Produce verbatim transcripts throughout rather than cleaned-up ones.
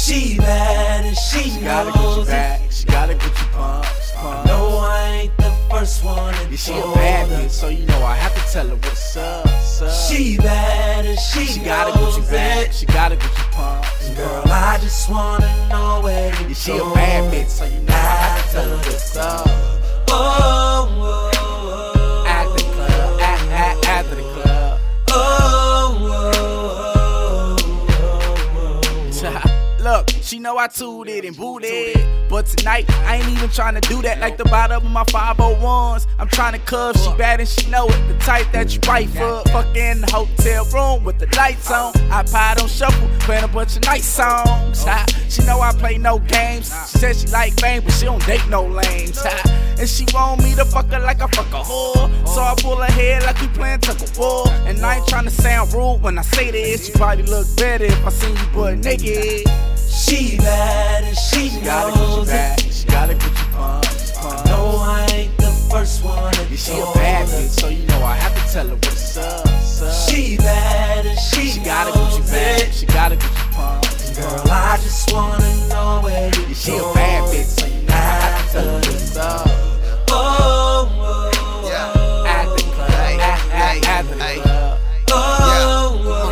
She bad and she, She knows got a Gucci it. bag, she got a Gucci pumps, pumps. No, I ain't the first one to Yeah, she a told bad her. bitch, so you know I have to tell her what's up, what's up. She bad and she, She got a knows Gucci bag, it. she got a Gucci pumps. Girl, I just wanna know where you Yeah, she a going. bad bitch, so you know I have to tell her what's up. Oh, oh, oh, After the club, at, at, after the club. oh, oh, oh, oh, oh. Look, she know I tooled it and booted it. But tonight, I ain't even tryna do that like the bottom of my five oh ones. I'm tryna cuff, she bad and she know it. The type that you write for. Fuck in the hotel room with the lights on. iPod on shuffle, playing a bunch of nice songs. Ha, she know I play no games. She said she like fame, but she don't date no lames. Ha, and she want me to fuck her like I fuck a whore. So I pull her head like we playing tug of war. And I ain't tryna sound rude when I say this. You probably look better if I seen you butt naked. She bad and she, She got a knows Gucci bag, it. she got a Gucci pumps, pumps. No, I ain't the first one to Yeah, she a told bad her. bitch, so you know I have to tell her what's up, what's up. She bad and she, She got a knows Gucci bag, it. she got a Gucci pumps. Girl, I just wanna know where you Yeah, she a going. bad bitch, so you know I have to tell her what's up. Oh, oh, oh, Yeah. At the club, Hey, at, at, hey, at the hey. club. oh, oh,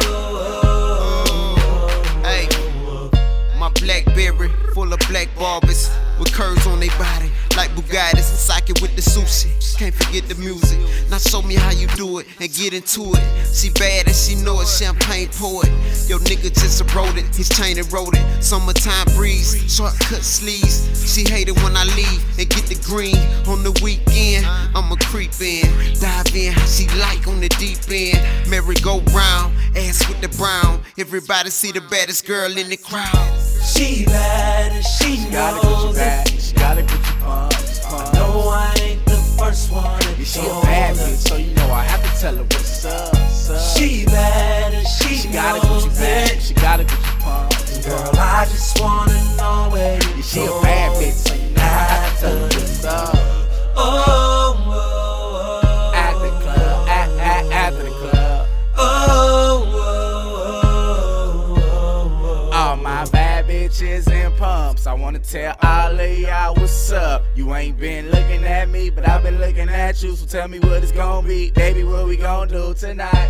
oh, Hey, my Blackberry full of black barbers with curves on their body like Bugattis and socket with the sushi. Can't forget the music. Now show me how you do it and get into it. She bad and she know it. Champagne pour it. Yo nigga just wrote it. His chain eroded. Summertime breeze, shortcut sleeves. She hate it when I leave and get the green on the weekend. I'ma creep in, dive in how she like on the deep end. Merry go round, ass with the brown. Everybody see the baddest girl in the crowd. she bad and she, She got a Gucci knows it. bag, she got a Gucci pumps, pumps. No, I ain't the first one to Yeah, she a told bad her. bitch, so you know I have to tell her what's up, what's up. She bad and she, She got a knows Gucci bag, it. she got a Gucci pumps. Girl, I just wanna know where you Yeah, she a going. bad bitch, so you know I have to tell her what's up. Oh, oh, oh, At the club, at, at, after the club. oh, oh, oh, oh, All my bad bitches and pumps. I wanna tell all of y'all what's up. You ain't been looking at me, but I've been looking at you. So tell me what it's gonna be. Baby, what we gonna do tonight?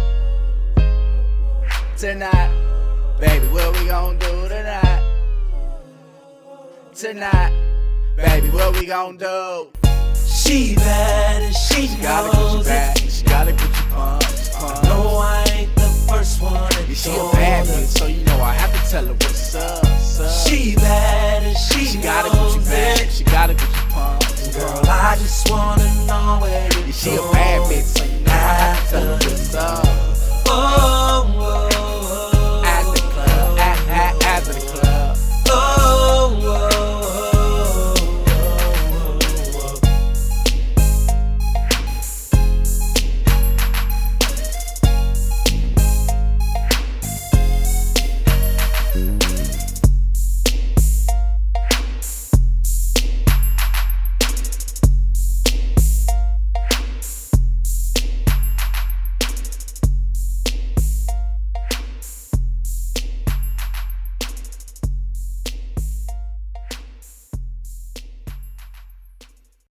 Tonight. Baby, what we gonna do tonight? Tonight. Baby, what we gonna do? She bad and she, She got a Gucci knows bag, it. she got a Gucci pumps, pumps. No, I ain't the first one to Yeah, she a told bad her. bitch, so you know I have to tell her what's up, what's up. She bad and she, She got a knows Gucci bag, it. she got a Gucci pumps. Girl, I just wanna know where you Yeah, she a going. bad bitch, so you know I have to tell her what's up. Oh, oh,